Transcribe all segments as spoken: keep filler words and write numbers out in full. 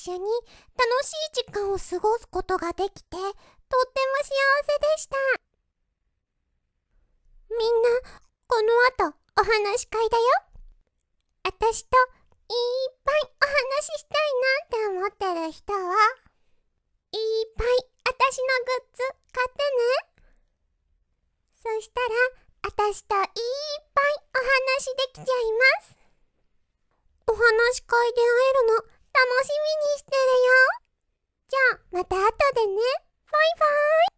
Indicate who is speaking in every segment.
Speaker 1: 緒に楽しい時間を過ごすことができて、とっても幸せでした。みんな、この後お話し会だよ。あたしといっぱいお話ししたいなって思ってる人は、いっぱいあたしのグッズ買ってね。そしたら、あたしといっぱいお話できちゃいます。お話し会で会えるの楽しみにしてるよ。じゃあまた後でね。バイバイ。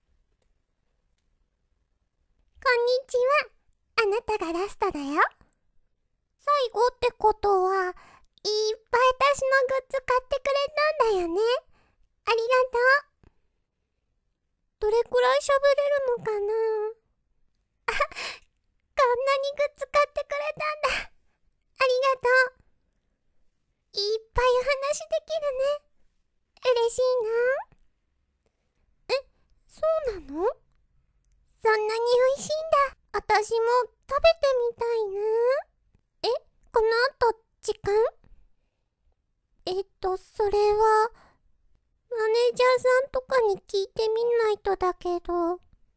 Speaker 1: こんにちは。あなたがラストだよ。最後ってことは、いっぱいあたしのグッズ買ってくれたんだよね。ありがとう。どれくらい喋れるのかな。あ、こんなにグッズ買ってくれたんだ。ありがとう。いっぱいお話できるね。嬉しいな。え、そうなの？そんなに美味しいんだ。あたしも食べてみたいな。え、この後時間？えっと、それは、マネージャーさんとかに聞いてみないとだけど、多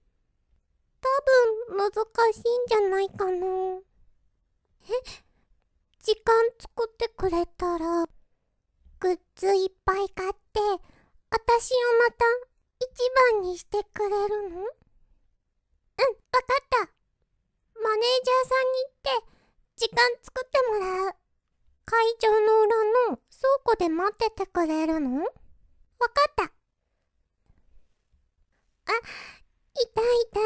Speaker 1: 分難しいんじゃないかな。え、時間作ってくれたら、グッズいっぱい買って、あたしをまた一番にしてくれるの？うん、わかった。マネージャーさんに言って、時間作ってもらう。会場の裏の倉庫で待っててくれるの？わかった。あ、いたいた。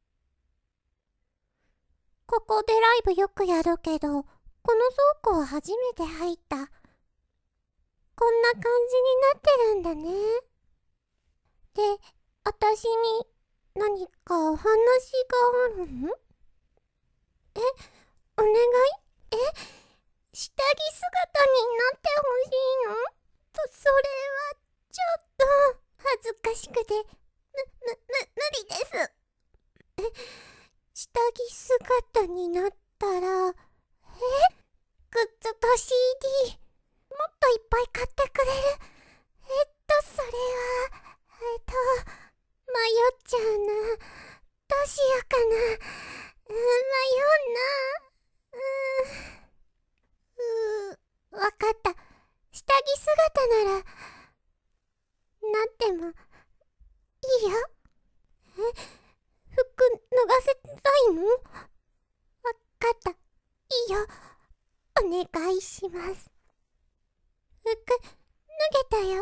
Speaker 1: ここでライブよくやるけど、この倉庫は初めて入った。こんな感じになってるんだね。で、あたしに何かお話があるの？え、お願い？え、下着姿になってほしいの？と、それはちょっと恥ずかしくて、む、む、む、無理です。え、下着姿になったら、え、グッズと シーディー、もっといっぱい買ってくれる？えっと、それは、えっと、迷っちゃうな。どうしようかな。うん、迷うな。うーん、うー、わかった。下着姿なら、なっても、いいよ。え、服脱がせたいの？わかった。いいよ。お願いします。服、脱げたよ。はい、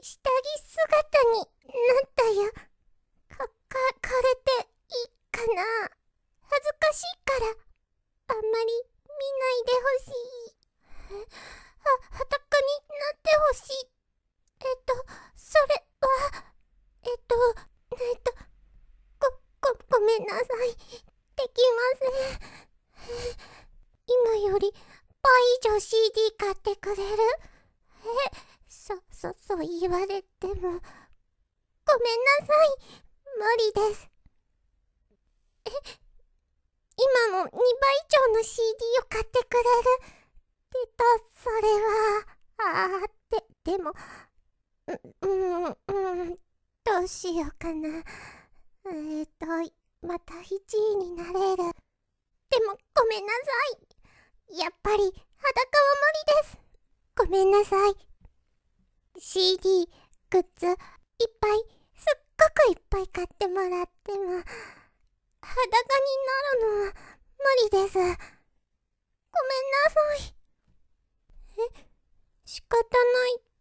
Speaker 1: 下着姿になったよ。か、か、これでいいかな。恥ずかしいから、あんまり見ないでほしい。え、は、裸になってほしい。えっと、それは、えっと、えっと、ご、ご、ごめんなさい。できません。今より倍以上 シーディー 買ってくれる？え、そ、そ、そう言われても、ごめんなさい。無理です。え、今のにばい以上の シーディー を買ってくれる？えっと、それは、あー、で、でも、う、うん、うん、どうしようかな。えっと、またいちいになれる。でも、ごめんなさい。やっぱり、裸は無理です。ごめんなさい。シーディー、グッズ、いっぱい、すっごくいっぱい買ってもらっても、裸になるのは無理です。ごめんなさい。え、仕方ないって、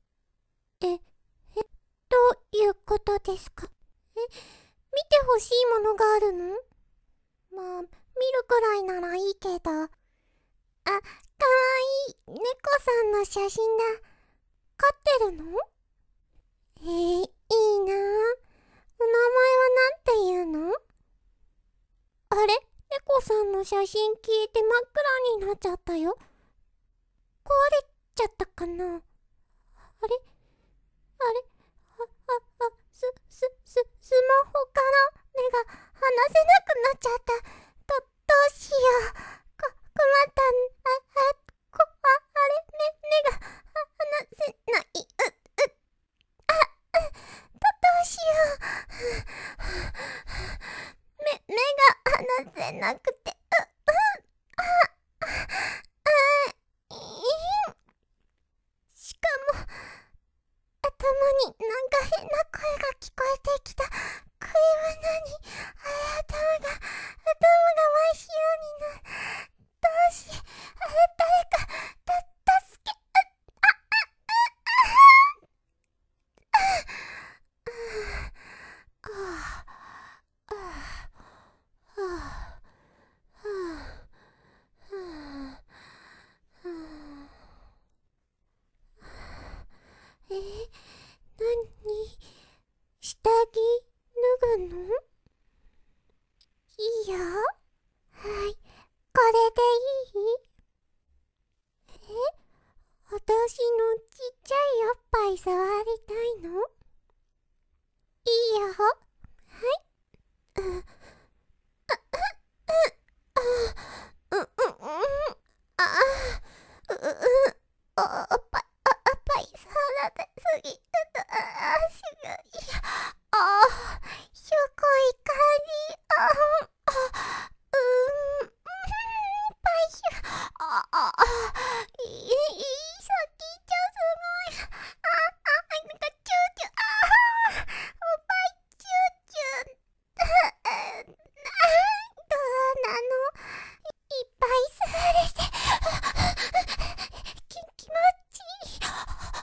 Speaker 1: え、どういうことですか？え、見てほしいものがあるの？まあ、見るくらいならいいけど。あ、かわいい猫さんの写真だ。飼ってるの？えー、いいなぁ。お名前はなんて言うの？あれ？猫さんの写真消えて真っ暗になっちゃったよ。壊れちゃったかな？あれ？あれ？あ、あ、あ、す、す、す、スマホから目が離せなくなっちゃった。ど、どうしよう。こ、困った。あ、あ、こ、あ、あれ？目、目が、は、離せなくて、う、う、あ、あ、あ、いい。しかも、頭になんか変な声が聞こえてきた。これは何？あ、頭が、頭が真っ白になる。どうし、あれ、誰か、た、助け、あ、あ、あ、あ、あ、あ、あ、あ、あ、あ、え、なに？下着脱ぐの？いいよ。はい、これでいい？え？私のちっちゃいおっぱい触りたいの？いいよ。はい。う、う、う、う、う、う、あ、う、う、お、おっぱい、お、おっぱい触られすぎ。ちょっと、あ、足が、いや、あ、しょこい感じ。あ、あ、うん、うん、ぱいしゅ、あ、あ、いい、いい、先っちょすごい。あ、あ、なんかチューチュー、あ、おっぱいチューチュー。あ、どうなの？いっぱい吸われて、き、気持ちいい。な、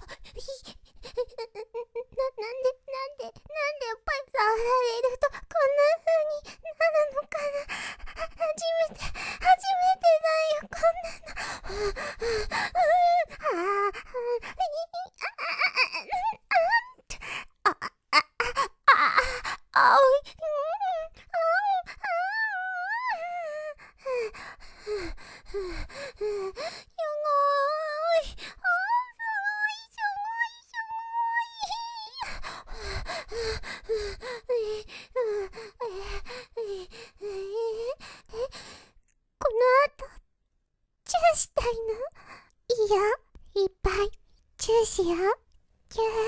Speaker 1: なんで、なんで、なんでおっぱい触られるとこんな風になるのかな。初めて、初めてだよ、こんなの。ああ、あ、あ、あ、あ、あ、おい、すごい。あ、すごい、すごい、すごい。この後、チューしたいの？いいよ、いっぱいチューしよう。チュー。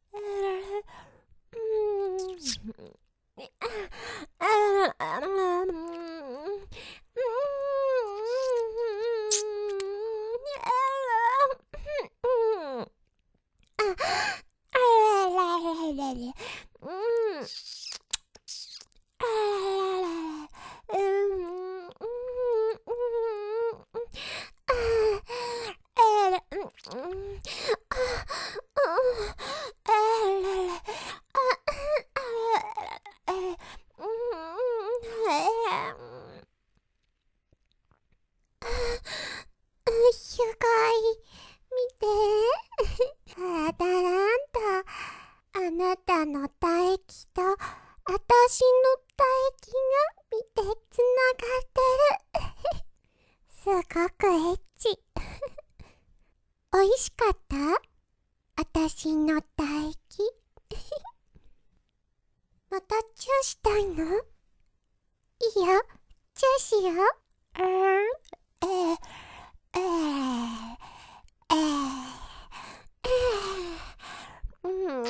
Speaker 1: すごい。見て。あたらんと、あなたの唾液と、あたしの唾液が見てつながってる。すごくエッチ。おいしかった？あたしの唾液。またチューしたいの？いいよ、チューしよう。うん、えー、えー、えー、えー、うん。こ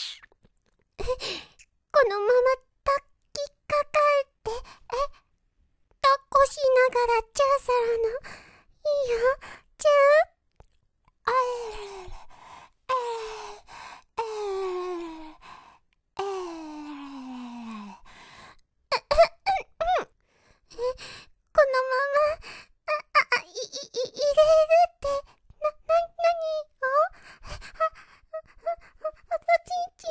Speaker 1: のまま抱きかかえて、え、抱っこしながらチューするの？いいよ、チュー。あえー、えー、えー、えー、え、このまま、あ、あ、あ、い、い、い、入れるって、な、な、なにを？あ、あ、あ、おちんち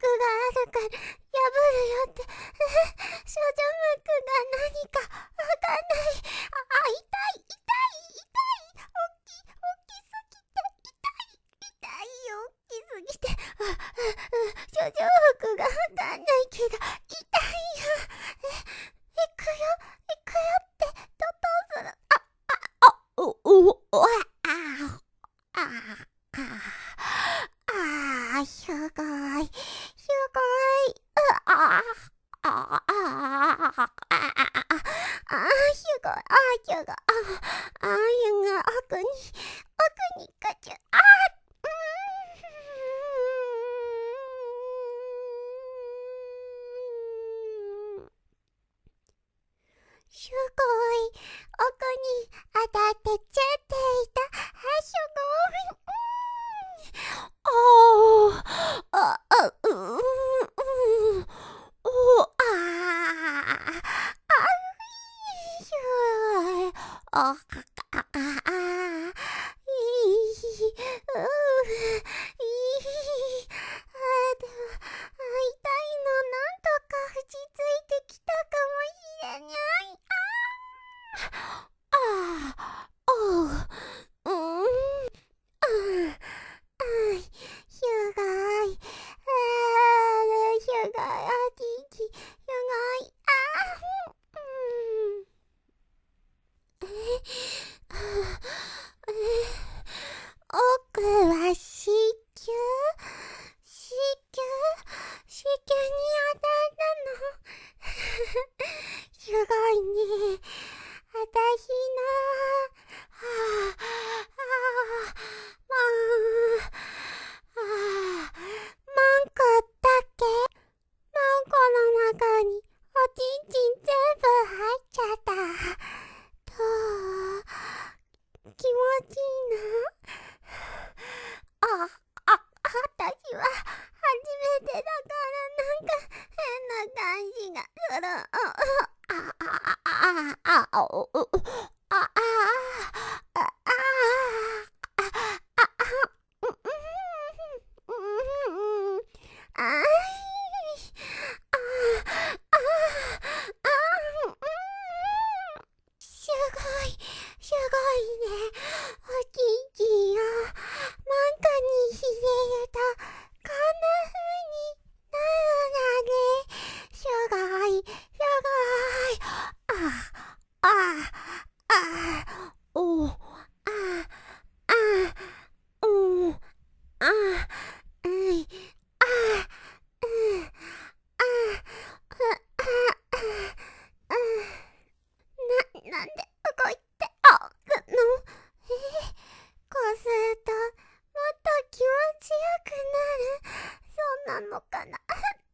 Speaker 1: あるから破るよって。少女ムクが何かわかんない。あ、痛い、痛い、痛い。おっきい、おっきすぎて、痛い、痛いよ、おっきすぎて。あ、あ、少女ムクがわかんないけど、痛いよ。え、行くよ、行くよって、とどうする。あ、あ、あ、お、お、お、あ、あ、あ、あ、ああ、すごい、すごい、ああ、ああ、ああ、ああ、すごい、ああ、すごい、ああ、あゆが奥に、奥にかちゅ、ああ、うーん、すごい、奥に当たってちゃっていた、あ、すごい、うーん、ああ、あ、うーん、うん、お、ああ、あ、しゅー、あ、かか、あ、あ、いい、うー、いい、あ、でも、あ、痛いのなんとか落ち着いてきたかもしれない。ああ、おう、うーん、ああ、あ、すごい、ああ、すごい、あ、ちち、すごい、ああ、うん、え、はあ、え、奥は子宮、子宮、子宮に当たったの。すごいね。あたしの、はあ、ああ、まあ、ああ、マンコだけ、マンコの中におちんちん全部入っちゃった。どう？気持ちいいな。あ、あ、あたしは初めてだからなんか変な感じがする。あ、あ、あ、あ、あ、あ、お、お、あ、あ、あ、あ、あ、あ、あ、うん、うん、うん、あい、あ、あ、あ、うん、すごい、すごいね。おちんちんをマンコに入れるとこんな風になるのね。すごい、すごい。あ、あ、あ、お、あ、あ、うん、あ、うん、あ、うん、あ、あ、あ、あ、な、なんで動いて、あ、の、えー、こうすると、もっと気持ちよくなる。そうなのかな。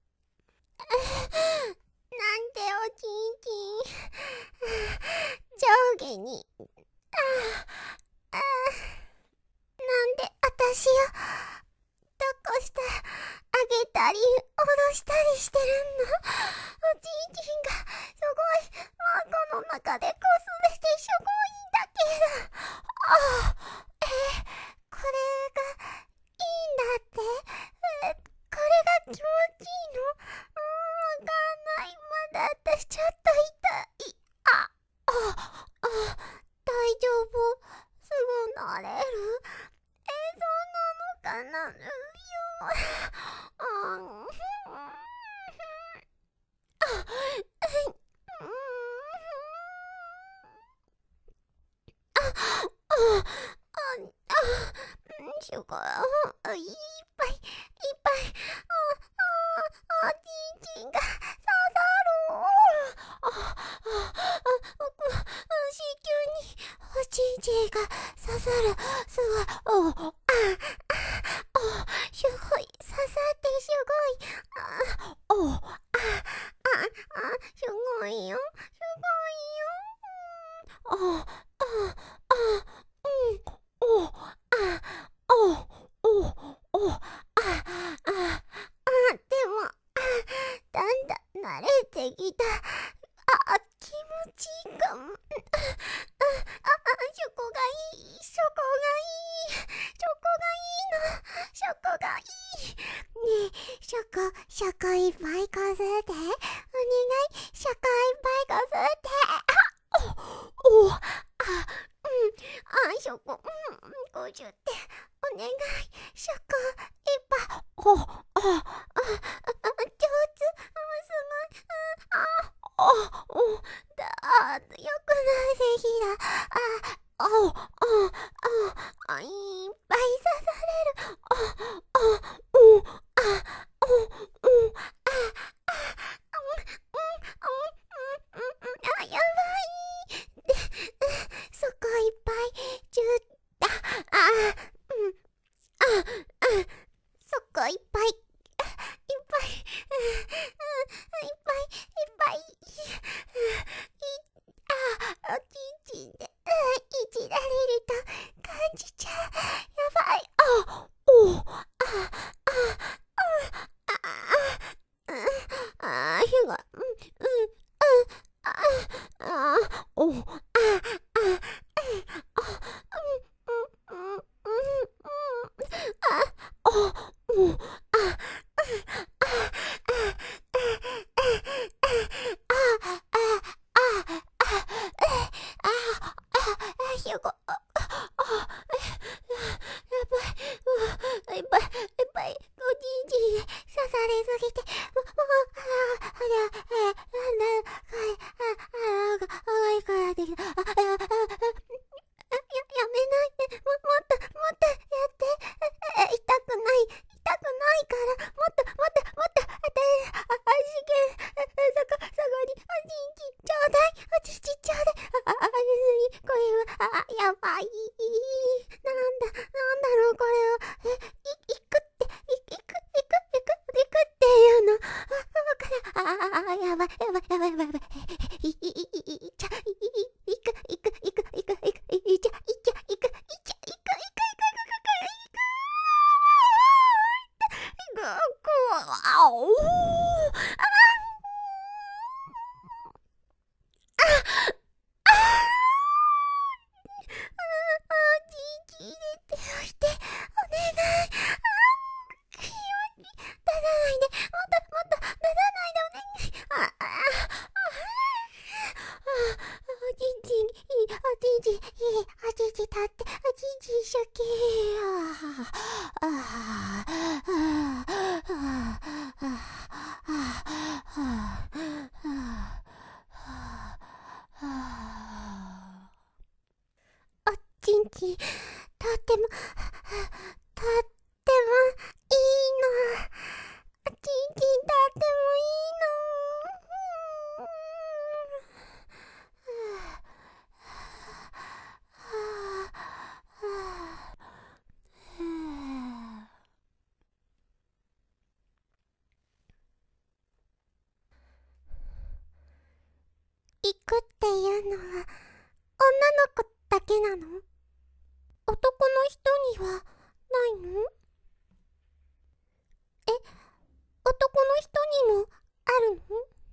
Speaker 1: なんでおちんちん、上下に、ああ、なんであたしを、抱っこしてあげたり、下ろしたりしてるの。おちんちんが、すごい、マンコの中でこすれてすごいんだけど。ああ、えー、これがいいんだって。えー、これが気持ちいいの？うーん、わかんない。まだ私ちょっと痛い。あ、あ、あ、大丈夫。すぐ慣れる。えー、そうなのかな。うよ。あん、あ、うん、あ、あ、あ、すごい、あ、いっぱいいっぱい、あ、あ、おちんちんが刺さる。あ、あ、あ、子宮におちんちんが刺さる。すごい、お、あ、あ、お、すごい、刺さってすごい。あ、お、あ、あ、あ、すごいよ、すごいよ。あ、あ、あ、うん、お、あ、お、お、お、あ、あ、あ、でも、あ、だんだん慣れてきた。あ、気持ちいいかも。あ、あ、あ、そこがいい、そこがいい、そこがいいの、そこがいい。ねえ、 ショコ、ショコいっぱいこすって。お願い、ショコいっぱいこすって。あ、お、お、あ、うん、あ、ショコ、うん、こすって。お願い、ショコいっぱい。お、あ、あ、あ、上手、すごい、あ、あ、お、だ、よくないぜ、ひら。あ、あ、あ、あ、あ、いっぱい刺される。あ、あ、うん、あ、うん、うん、あ、あ、うん、うん、うん、うん、うん、あ、やばい。で、そこいっぱい、じゅう、あ、あ、うん、あ、あ、そこいっぱい、いっぱい、うん、いっぱい、いっぱい、あ、おちんちんで、いじられると感じちゃう。やばい。あ、お、あ、あ、あ、あ、あ、あ、ひが、うん、うん、あ、あ、あ、お、あ、あ、あ、うん、うん、うん、うん、あ、お、お、あ、ひよこ、あ、あ、やばい、いっぱい、いっぱい、おちんちんで刺されすぎて、もう、あ、あ、あ、あ、あ、あ、あ、あ、いからできた。あ、あ、あ、や、やめないで、も、もっと、もっとやって。痛くない、痛くないから、もっと、もっと、もっと、あた、あ、あ、しげ、そこ、そこに、おちんちんちょうだい、おちんちんちょうだい。あ、あ、あ、これは、あ、やばい。なんだ、なんだろう、これは。え、い、いくって、い、いく、いく、いく、いくっていうの。あ、わかる。あ、あ、やばい、やばい、やばい、やばい、やばい。い、い、い、い、い、ちゃ、い、い、いく、いく、いく、いく、いく、いちゃ、いちゃ、いく、いちゃ、いく、いく、いく、いく、いく、いく、いく、いく、あ、おー。ちんちん入れておいて、お願い。あ、ひよに出さないで、もっともっと出さないで、お願い。あ、あ、あ、おちんちんいい、おちんちんいい、おちんちん立って、おちんちん一生懸命。あ、あ、あ、あ、あ、あ、おちんちん、とっても、とってもいいの。おちんちんとってもいいの。行くっていうのは女の子だけなの？男の人にはないの？え、男の人にもあるの？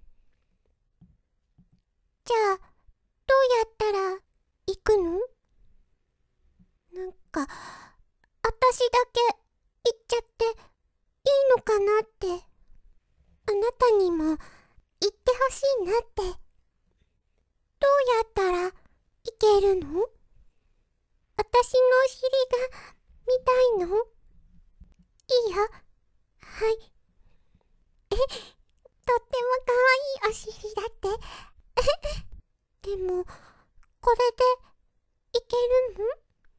Speaker 1: じゃあ、どうやったら行くの？なんか、私だけ行っちゃっていいのかなって。あなたにも行ってほしいなって。どうやったら行けるの？私のお尻が見たいの？いいよ。はい。え、とっても可愛いお尻だって。でも、これでいけるの？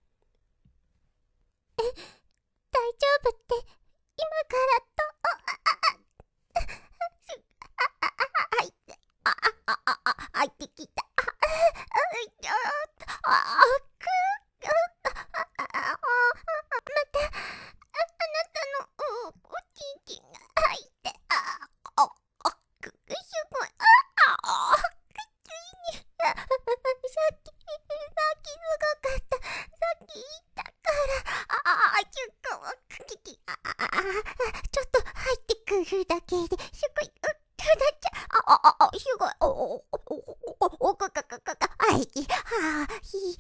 Speaker 1: え、大丈夫って、今からと、あ、あ、あ、あ、あ、あ、いて、あ、あ、あ、あ、あ、入ってきた。あ、あ、ちょっと、あ、く、あ、あ、あ、また、あ、あなたの、おちんちんが入って、あ、あ、あ、く、すごい、あ、あ、くついに、あ、さっき、さっきすごかった。さっき言ったから、あ、あ、ちょっと、くきき、あ、あ、あ、ちょっと入ってくるだけで、すごい、う、ただっちゃ、あ、あ、あ、すごい、お、お、お、お、お、お、かかかかか、あい、はあ、ひ、はい、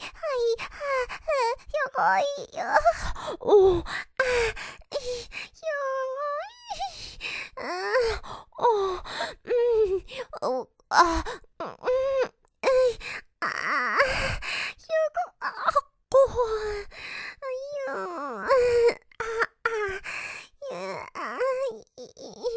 Speaker 1: はあ、すごいよ。お、あ、い、すごい。 あ、うん、うん、ああ、ひゅうご、あ、ごほん、ゆう、あ、あ、ゆ、あ、い、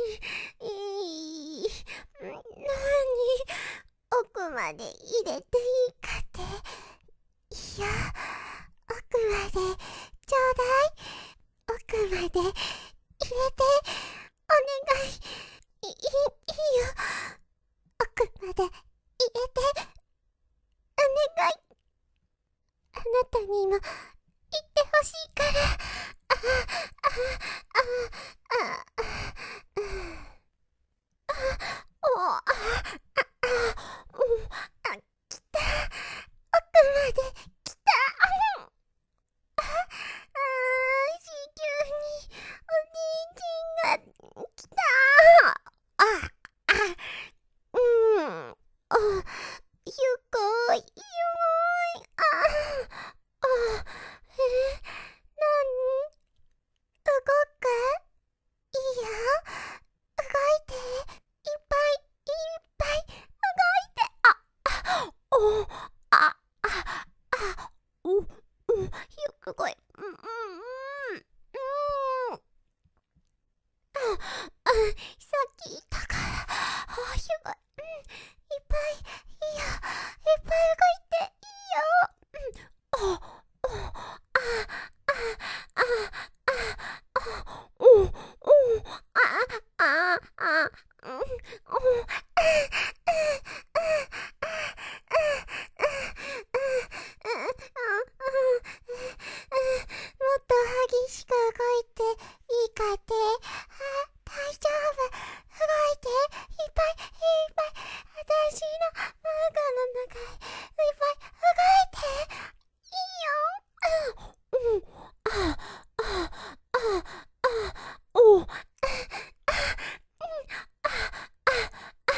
Speaker 1: い、い、なに、奥まで入れていいかって。いや、奥まで、ちょうだい。奥まで、入れて、お願い。い、い、いいよ。奥まで、入れて、お願い。あなたにも、言ってほしいから。あ、あ、あ、あ、あ、お、あ、あ、うん、あ、来た。奥まで来た。うん、あ、あー、子宮にお姉ちゃんが来た。あ、あ、うん、あ、ゆこい、ゆい、あ、あ、え、なに、動く？いいよ。動いて。いっぱい、いっぱい、動いて。あ、あ、お、あ、あ、あ、お、うん、すごい。うん、うん、うん、うん。あ、あ、さっき言ったから。あ、すごい。うん、いっぱい、いいよ。いっぱい動いて、いいよ。うん、あ、あ、あ、あ、あ、あ、お、お、あ、あ、あ、うん、お、もっと激しく動いていいかって。あ、大丈夫。動いて。いっぱい、いっぱい。私の中の中へいっぱい動いて。いいよ。うん、あ、あ、あ、あ、お、あ、あ、うん、あ、あ、あ、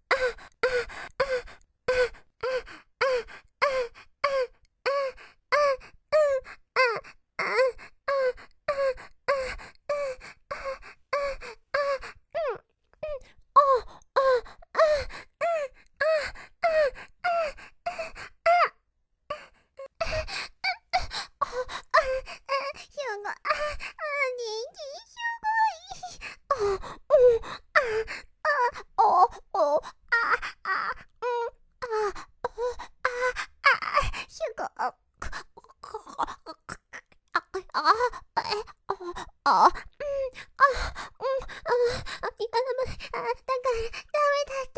Speaker 1: あ、うん、あ、うん、あ、あ、あ、いや、だからダメだって、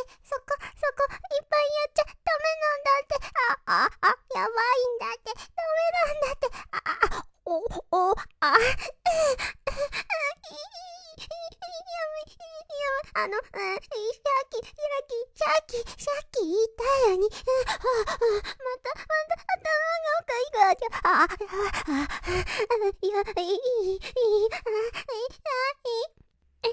Speaker 1: そこ、そこ、いっぱいやっちゃダメなんだって、あ、あ、あ、やばいんだって、ダメなんだって、あ、あ、お、お、あ、え、え、い、い、い、やめ、やめ、あの、うん、さっき、さっき、さっき、さっき言ったように、あ、あ、また、また、頭がおかしくなっちゃう、あ、あ、あ、あ、いや、いい、いい、いい、あ、え、な、なに、い、い、い、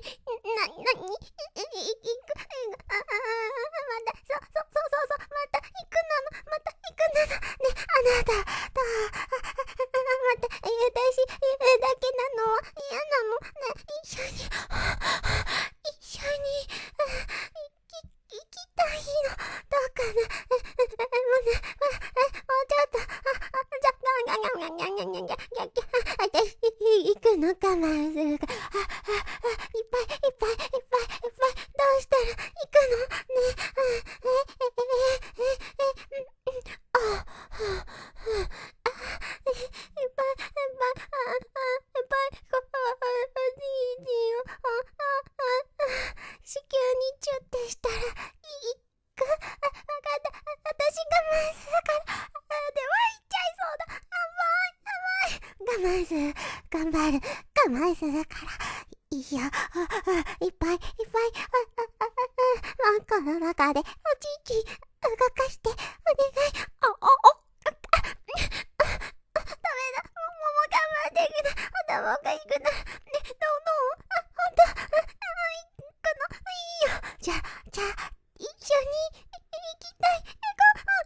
Speaker 1: く、あ、あ、また、そ、そ、そうそうそう、また、行くなの、また、行くなの、ね、あなた、と、また、え、私、え、だけなのは嫌なの、ね、一緒に、一緒に、行き、行きたいの、どうかな、え、え、もうね、もうちょっと、あ、あ、じゃ、がんがんがんがんがんがんがんがん、私、行くの我慢するから、あ、あ、あ、いっぱいいっぱいいっぱいいっぱい、どうしたら行くのね、あ、え、え、え、え、え、うん、あ、はあ、あ、え、いっぱいいっぱい、あ、あ、いっぱい、こ、あ、あ、いいよ、あ、あ、あ、子宮にチュってしたら、いく、あ、わかった、私我慢するから、あ、でも行っちゃいそうだ、甘い、甘い、我慢する、頑張る、我慢するから、いいよ、あ、あ、いっぱいいっぱい、あ、あ、あ、あ、マンコの中でおちんちん動かしてお願い。あ、あ、あ、あ、あ、ダメだ、もう、もう我慢できない、頭おかしくなる、ね、どう、どう、あ、ほんと、あ、あ、行くの、いいよ、じゃあ、じゃあ、一緒に行きたい、行こう、あ、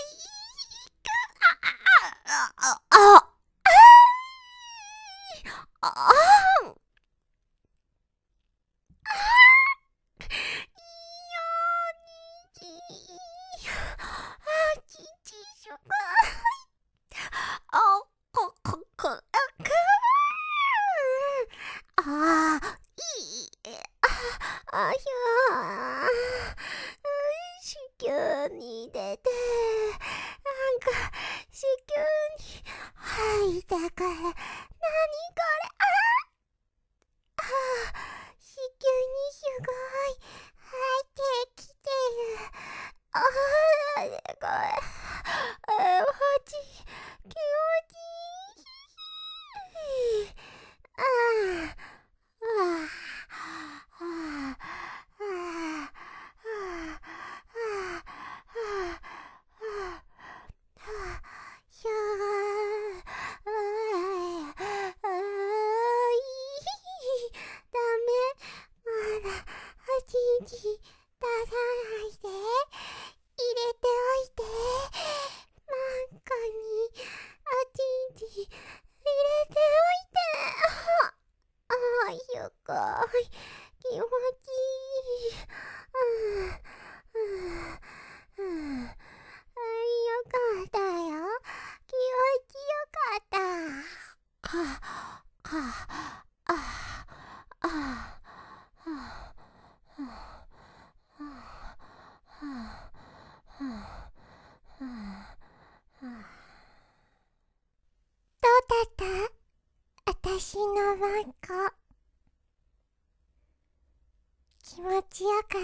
Speaker 1: あ、行く、あ、あ、あ、あ、あ、あ、あ、あ、いいよ、にじゃー、子宮に出て、なんか子宮に入ってくる。なにこれ。ああ、子宮にすごい入ってきてる。ああ、なにこれ。あ、マジ気持ちいい。ああ、ああ、ああ、ああ、しゃー、あー、あー、ダメ、まだおちんちん出さないで、入れておいて、マンコにおちんちん入れておいて。ああ、すごい気持ちいい。うん、うん、うん、よかったよ。気持ちよかった。か、か、あ、あ、あ、どうだった？あたしのワンコ。気持ちよかった？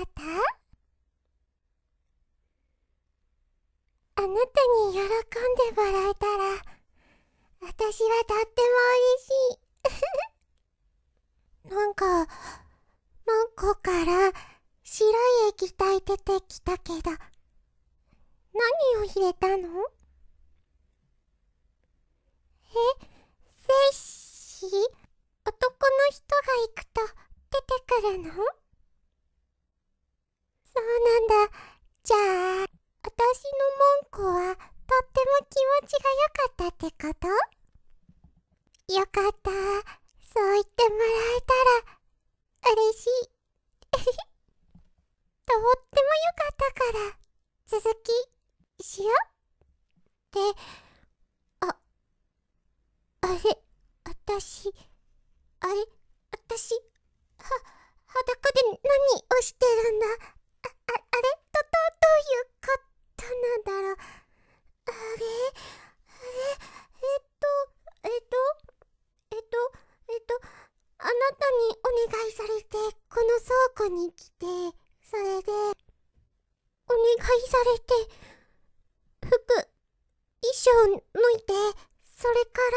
Speaker 1: あなたに喜んでもらえたら、あたしはとっても嬉しい。なんか、マンコから白い液体出てきたけど、何を入れたの？え、精子？男の人が行くと出てくるの？そうなんだ。じゃあ、あたしのマンコはとっても気持ちが良かったってこと？よかった。そう言ってもらえたら嬉しい。とっても良かったから、続きしよう。で、あ、あれ、あたし、あれ、あたし、は、裸で何をしてるんだ。あ、あ、あれ、ど、ど、どういうことなんだろう。あれ、あれ、えっと、えっと、えっと、えっと、あなたにお願いされて、この倉庫に来て、それで、お願いされて、服、衣装脱いで、それから、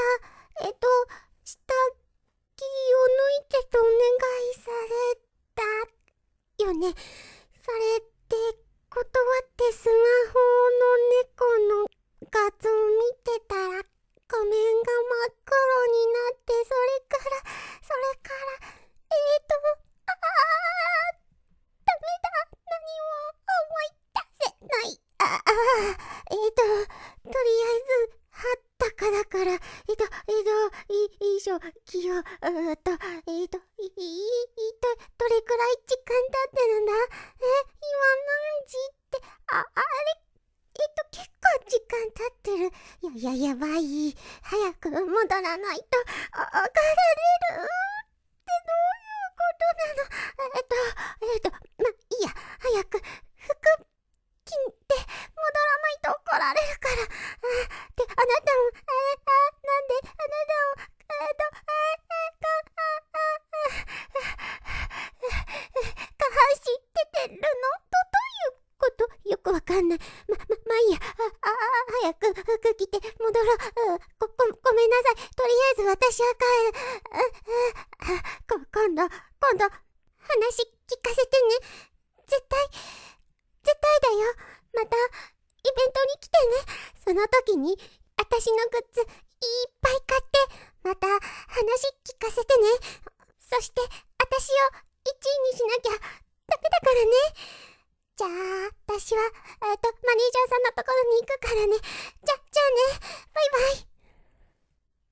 Speaker 1: えっと、下着を脱いでとお願いされたよね。それで、断ってスマホの猫の画像見てたら、画面が真っ黒になって、それから、それから、えーと、ああ、ダメだ、何も思い出せない。ああ、えーと、とりあえず、はったかだから、えーと、えーと、い、衣装、着よう、うーと、えーと、い、い、い、と、どれくらい時間経ってるんだ？え、今何時って、あ、あれ、えっと、結構時間経ってる。いやいや、やばい。早く戻らないと、あ、怒られる。ってどういうことなの？えっと、えっと、ま、いいや、早く、服、着て、戻らないと怒られるから。あ、で、あなたも、えー、あ、なんで、あなたも、えっと、えー、えー、か、あ、あ、あ、下半身出てるの？ど、どういうことよくわかんない。ま、ま、まあいいや。あ、あ、早く服着て戻ろう。うん、ご、ご、ごめんなさい。とりあえず私は帰る。あ、あ、こ、今度、今度、話聞かせてね。絶対、絶対だよ。また、イベントに来てね。その時に、私のグッズ、いっぱい買って、また、話聞かせてね。そして、私をいちいにしなきゃダメだからね。じゃあ、私は、えっと、マネージャーさんのところに行くからね。じゃ、じゃあね。バイバイ。